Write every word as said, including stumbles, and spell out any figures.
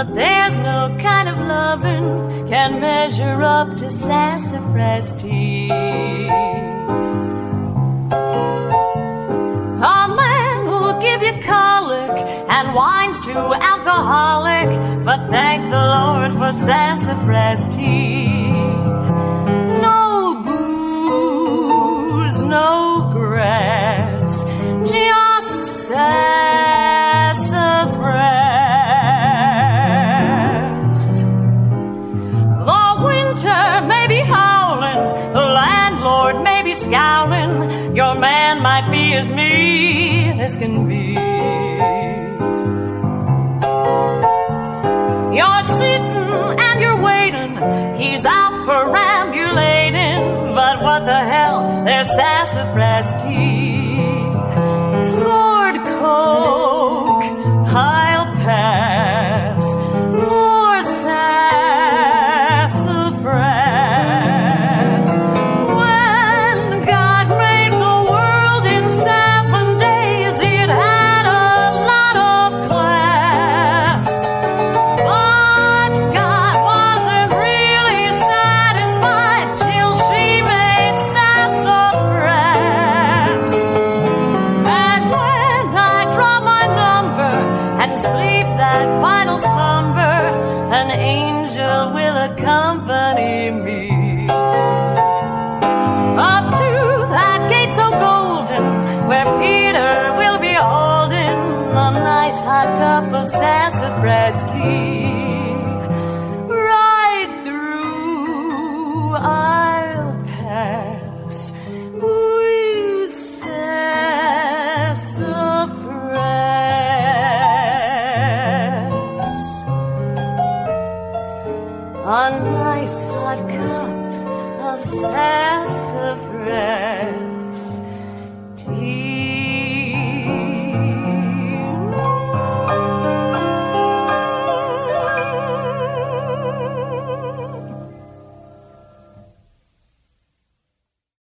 but there's no kind of loving can measure up to sassafras tea. A man will give you colic and wine's too alcoholic, but thank the Lord for sassafras tea. No booze, no grass, just sassafras. The winter may be howling, the landlord may be scowling, your man might be as mean as can be. You're sitting and you're waiting, he's out perambulating, but what the hell, there's sassafras tea. Scored coke, I'll pass for sassafras. When God made the world in seven days, it had a lot of class. But God wasn't really satisfied till she made sassafras. And when I draw my number and sleep that final slumber, an angel will accompany me up to that gate so golden, where Peter will be holding a nice hot cup of sassafras tea. Right through I'll pass with sassafras. A nice hot cup of sassafras.